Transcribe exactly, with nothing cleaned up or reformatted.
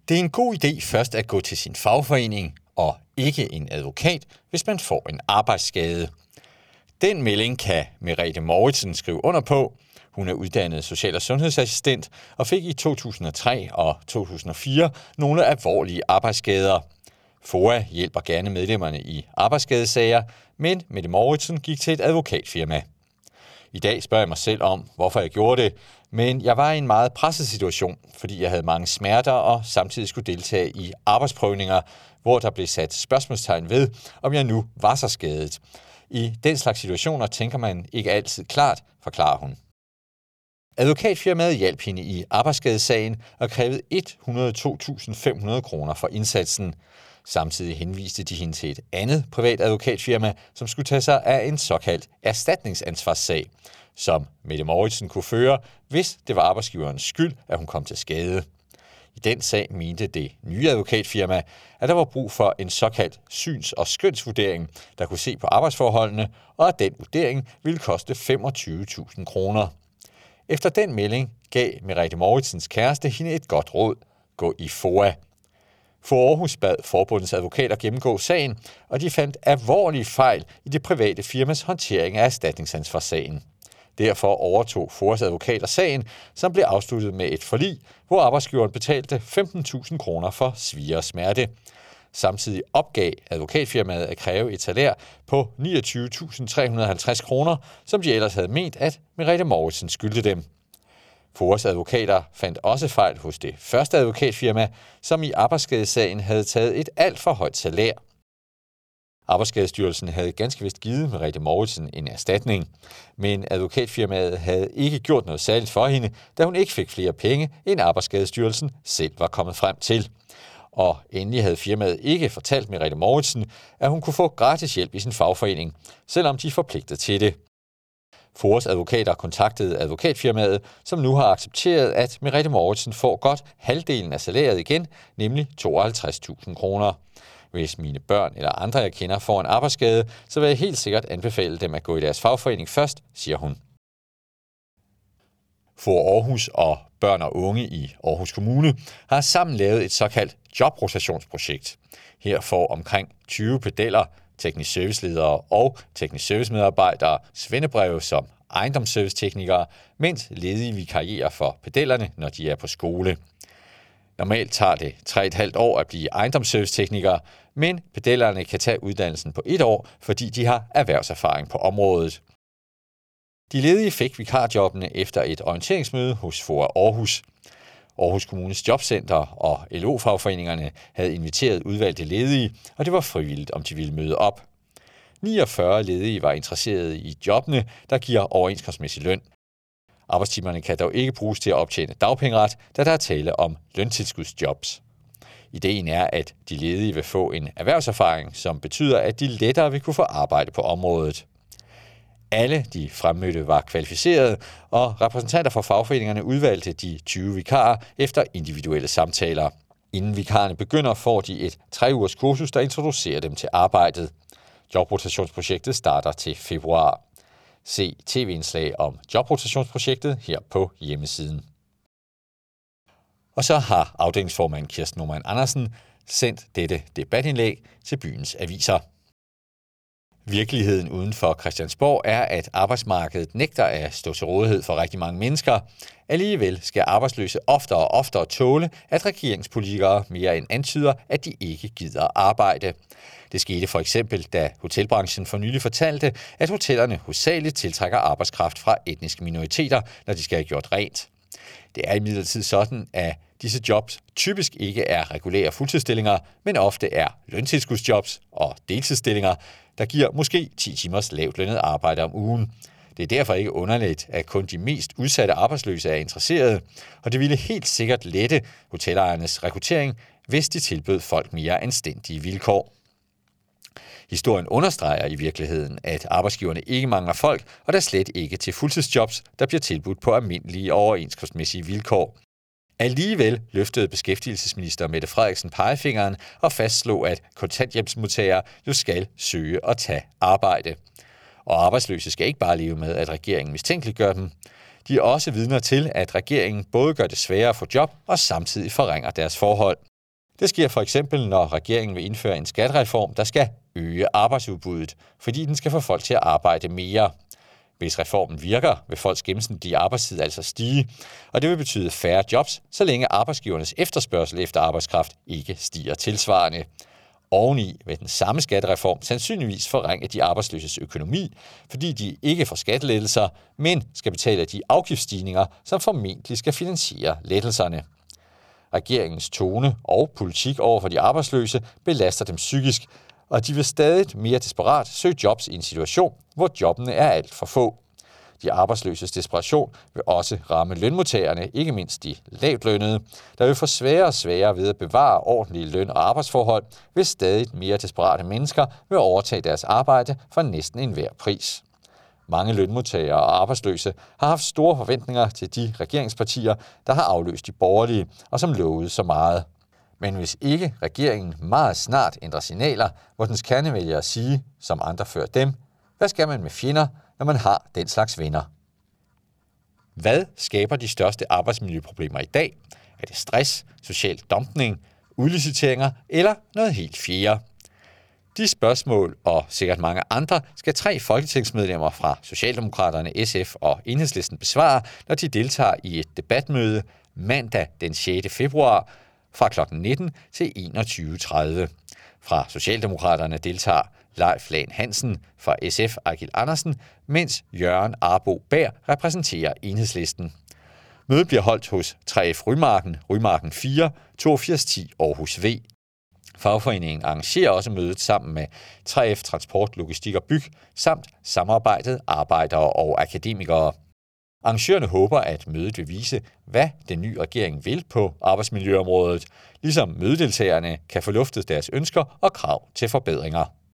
Det er en god idé først at gå til sin fagforening og ikke en advokat, hvis man får en arbejdsskade. Den melding kan Merete Mouritsen skrive under på. Hun er uddannet social- og sundhedsassistent og fik i to tusind og tre og to tusind og fire nogle alvorlige arbejdsskader. F O A hjælper gerne medlemmerne i arbejdsskadesager, men Merete Mouritsen gik til et advokatfirma. I dag spørger jeg mig selv om, hvorfor jeg gjorde det, men jeg var i en meget presset situation, fordi jeg havde mange smerter og samtidig skulle deltage i arbejdsprøvninger, hvor der blev sat spørgsmålstegn ved, om jeg nu var så skadet. I den slags situationer tænker man ikke altid klart, forklarer hun. Advokatfirmaet hjalp hende i arbejdsskadesagen og krævede et hundrede og to tusind fem hundrede kroner for indsatsen. Samtidig henviste de hende til et andet privat advokatfirma, som skulle tage sig af en såkaldt erstatningsansvarssag, som Merete Mouritsen kunne føre, hvis det var arbejdsgiverens skyld, at hun kom til skade. I den sag mente det nye advokatfirma, at der var brug for en såkaldt syns- og skønsvurdering, der kunne se på arbejdsforholdene, og at den vurdering ville koste femogtyve tusind kroner. Efter den melding gav Merete Mouritsens kæreste hende et godt råd: gå i F O A. For Aarhus bad forbundets advokater gennemgå sagen, og de fandt alvorlige fejl i det private firmas håndtering af erstatningsansvarssagen. Derfor overtog F O A's advokater sagen, som blev afsluttet med et forlig, hvor arbejdsgiveren betalte femten tusind kroner for svie og smerte. Samtidig opgav advokatfirmaet at kræve et salær på niogtyve tusind tre hundrede og halvtreds kroner, som de ellers havde ment, at Merete Mouritsen skyldte dem. F O A's advokater fandt også fejl hos det første advokatfirma, som i arbejdsskadesagen havde taget et alt for højt salær. Arbejdsskadestyrelsen havde ganske vist givet Merete Mouritsen en erstatning, men advokatfirmaet havde ikke gjort noget særligt for hende, da hun ikke fik flere penge, end Arbejdsskadestyrelsen selv var kommet frem til. Og endelig havde firmaet ikke fortalt Merete Mouritsen, at hun kunne få gratis hjælp i sin fagforening, selvom de forpligtede til det. F O A's advokater kontaktede advokatfirmaet, som nu har accepteret, at Merete Mouritsen får godt halvdelen af salæret igen, nemlig tooghalvtreds tusind kroner. Hvis mine børn eller andre, jeg kender, får en arbejdsskade, så vil jeg helt sikkert anbefale dem at gå i deres fagforening først, siger hun. F O A Aarhus og Børn og Unge i Aarhus Kommune har sammen lavet et såkaldt jobrotationsprojekt. Her får omkring tyve pedeller, teknisk serviceledere og teknisk servicemedarbejdere svendebreve som ejendomsserviceteknikere, mens ledige vikarierer for pedellerne, når de er på skole. Normalt tager det tre og et halvt år at blive ejendomsserviceteknikere, men pedellerne kan tage uddannelsen på et år, fordi de har erhvervserfaring på området. De ledige fik vikarjobbene efter et orienteringsmøde hos F O A Aarhus. Aarhus Kommunes Jobcenter og L O-fagforeningerne havde inviteret udvalgte ledige, og det var frivilligt, om de ville møde op. niogfyrre ledige var interesserede i jobbene, der giver overenskomstmæssig løn. Arbejdstimerne kan dog ikke bruges til at optjene dagpengeret, da der er tale om løntilskudsjobs. Ideen er, at de ledige vil få en erhvervserfaring, som betyder, at de lettere vil kunne få arbejde på området. Alle de fremmødte var kvalificerede, og repræsentanter for fagforeningerne udvalgte de tyve vikarer efter individuelle samtaler. Inden vikarerne begynder, får de et tre ugers kursus, der introducerer dem til arbejdet. Jobrotationsprojektet starter til februar. Se tv-indslag om jobrotationsprojektet her på hjemmesiden. Og så har afdelingsformand Kirsten Normann Andersen sendt dette debatindlæg til byens aviser. Virkeligheden uden for Christiansborg er, at arbejdsmarkedet nægter at stå til rådighed for rigtig mange mennesker. Alligevel skal arbejdsløse oftere og oftere tåle, at regeringspolitikere mere end antyder, at de ikke gider arbejde. Det skete for eksempel, da hotelbranchen for nylig fortalte, at hotellerne hovedsageligt tiltrækker arbejdskraft fra etniske minoriteter, når de skal have gjort rent. Det er imidlertid sådan, at disse jobs typisk ikke er regulære fuldtidsstillinger, men ofte er løntilskudsjobs og deltidsstillinger, der giver måske ti timers lavt lønnet arbejde om ugen. Det er derfor ikke underligt, at kun de mest udsatte arbejdsløse er interesserede, og det ville helt sikkert lette hotelejernes rekruttering, hvis de tilbød folk mere anstændige vilkår. Historien understreger i virkeligheden, at arbejdsgiverne ikke mangler folk, og der slet ikke til fuldtidsjobs, der bliver tilbudt på almindelige overenskomstmæssige vilkår. Alligevel løftede beskæftigelsesminister Mette Frederiksen pegefingeren og fastslog, at kontanthjælpsmodtagere jo skal søge og tage arbejde. Og arbejdsløse skal ikke bare leve med, at regeringen mistænkeliggør dem. De er også vidner til, at regeringen både gør det sværere at få job og samtidig forringer deres forhold. Det sker for eksempel, når regeringen vil indføre en skattereform, der skal øge arbejdsudbuddet, fordi den skal få folk til at arbejde mere. Hvis reformen virker, vil folks gennemsnitlige arbejdstid altså stige, og det vil betyde færre jobs, så længe arbejdsgivernes efterspørgsel efter arbejdskraft ikke stiger tilsvarende. Oveni vil den samme skattereform sandsynligvis forringe de arbejdsløses økonomi, fordi de ikke får skattelettelser, men skal betale de afgiftsstigninger, som formentlig skal finansiere lettelserne. Regeringens tone og politik over for de arbejdsløse belaster dem psykisk, og de vil stadig mere desperat søge jobs i en situation, hvor jobbene er alt for få. De arbejdsløses desperation vil også ramme lønmodtagerne, ikke mindst de lavtlønnede, der vil få sværere og sværere ved at bevare ordentlige løn- og arbejdsforhold, hvis stadig mere desperate mennesker vil overtage deres arbejde for næsten enhver pris. Mange lønmodtagere og arbejdsløse har haft store forventninger til de regeringspartier, der har afløst de borgerlige, og som lovede så meget. Men hvis ikke regeringen meget snart ændrer signaler, hvor dens kernevælgere sige, som andre før dem, hvad skal man med fjender, når man har den slags venner? Hvad skaber de største arbejdsmiljøproblemer i dag? Er det stress, social dumpning, udliciteringer eller noget helt fjerde? De spørgsmål og sikkert mange andre skal tre folketingsmedlemmer fra Socialdemokraterne, S F og Enhedslisten besvare, når de deltager i et debatmøde mandag den sjette februar fra klokken nitten til enogtyve tredive. Fra Socialdemokraterne deltager Leif Lahn Hansen, fra S F Eigil Andersen, mens Jørgen Arbo Bæhr repræsenterer Enhedslisten. Mødet bliver holdt hos tre F Rymarken, Rymarken fire, toogfirs ti Aarhus V. Fagforeningen arrangerer også mødet sammen med tre F Transport, Logistik og Byg, samt samarbejdet arbejdere og akademikere. Arrangørerne håber, at mødet vil vise, hvad den nye regering vil på arbejdsmiljøområdet, ligesom mødedeltagerne kan få luftet deres ønsker og krav til forbedringer.